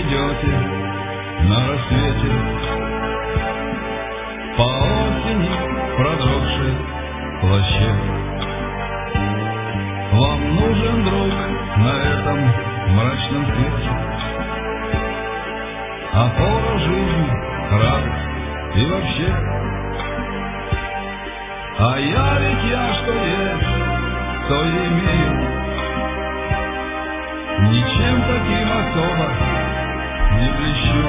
придете на рассвете по осени продрогшей плаще. Вам нужен друг на этом мрачном свете, опора жизни, радость и вообще. А я что есть, то и имею, ничем таким особо не блещу.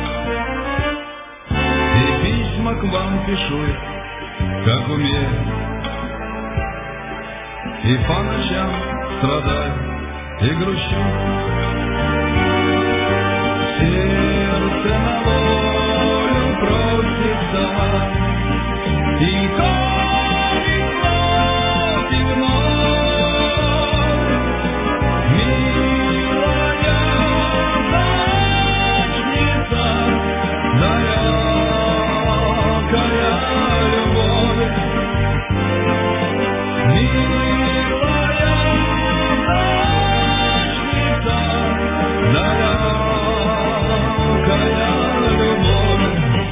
И письма к вам пишу, как умею, и по ночам страдаю и грущу. Сердце на волю просится, и тонет вновь и вновь. Милая ночница, далекая любовь. Милая ночница, далекая любовь.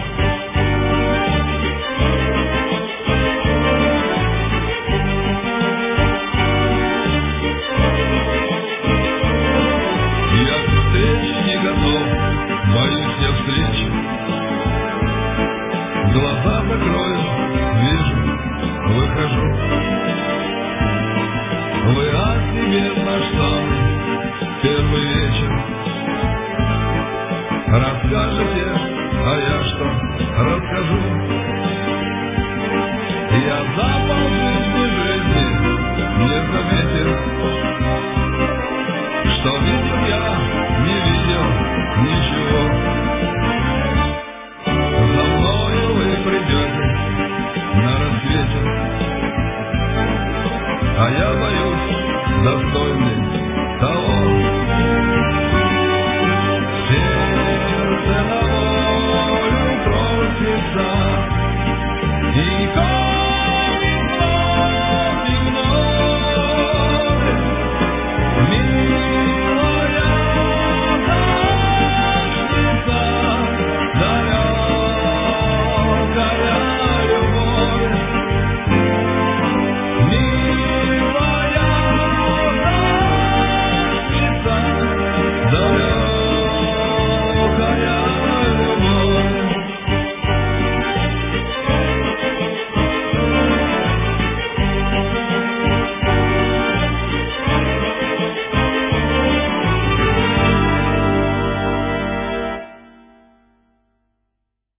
Я к встрече не готов, боюсь я встречи. Глаза закрою, вижу, выхожу. Вы о себе наш самый первый вечер расскажете, а я что расскажу? Я за